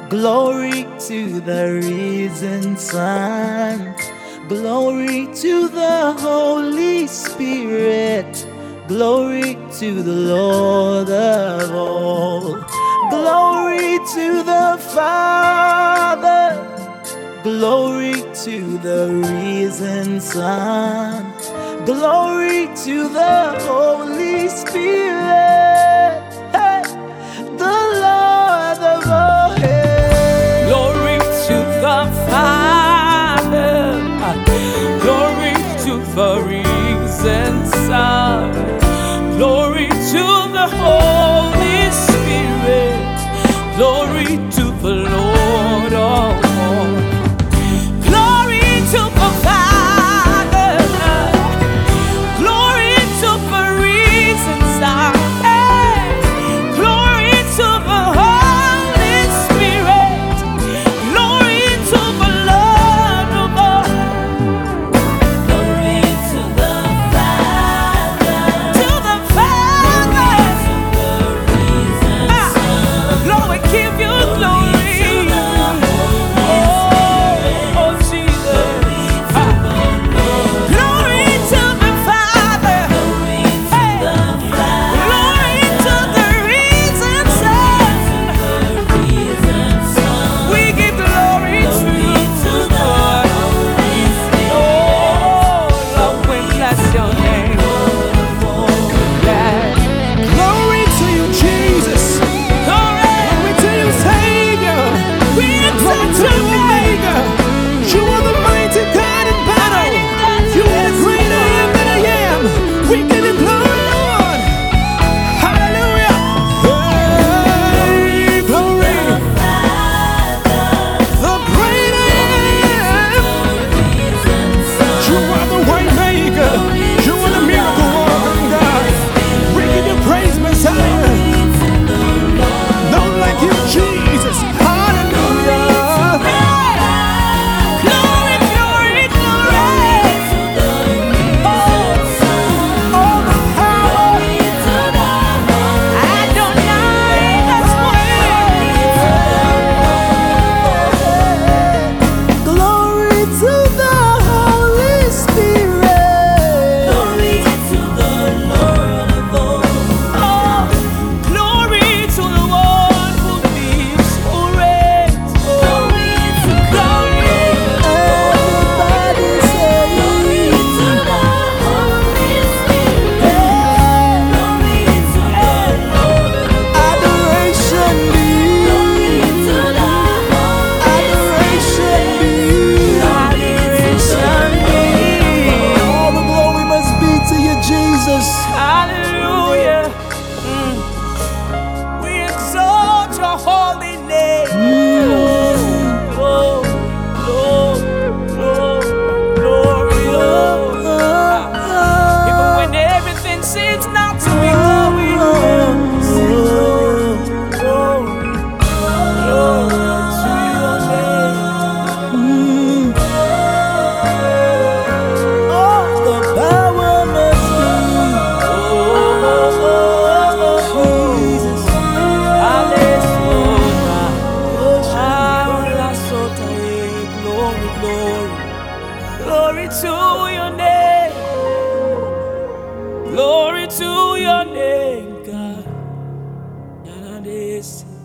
Glory to the risen Son. Glory to the Holy Spirit. Glory to the Lord of all. Glory to the Father. Glory to the risen Son. Glory to the Holy Spirit. Hey, the Lord of all. Hey. Glory to the Father. Glory to the risen Son. Glory to the Holy Spirit. Glory to the Lord of all. Glory to the Father. Glory to the risen Son. Glory to the Holy Spirit. Glory to the Lord of all. Glory to the Father. To the Father. Glory to the risen Son. Lord, we give you glory. Oh, Jesus. Glory to the Father. Glory to the Father. Glory to the risen Son. The risen Son. We give glory to Glory to the Holy Spirit. Oh, Lord, we bless your name. Yeah. Glory to you, Jesus. Glory to you, Savior. We exalt To you, Omega. You are the mighty God in battle. You are the great I am that I am. We give you glory, Lord. Hallelujah. Hey, glory. The great I am. You are the way maker. You are the miracle working God. We give you praise, Messiah. None like you, Jesus. Hallelujah. glory, glory, glory. All the power. Adonai, that's Glory to the Holy Spirit. Glory to the Lord of all. oh, glory to the one who lives, who reigns. Glory to Glory. Everybody say Glory to the Holy Spirit. Glory to the Lord of all. adoration be. Glory to the Holy Adoration be. Adoration be. All the glory must be to you, Jesus. Hallelujah. We exalt your holy name. Glory, glory, glory, glory. Even when everything seems not to be going, glory, glory to your name. All the power must be. Jesus. Glory, glory, glory to your name. Glory to your name, God.